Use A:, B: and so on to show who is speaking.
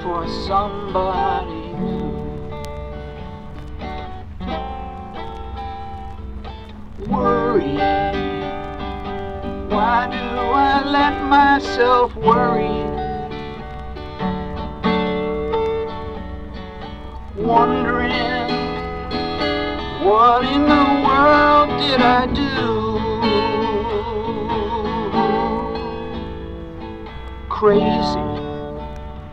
A: for somebody new. Worry, why do I let myself worry? Wondering, what in the world did I do? Crazy,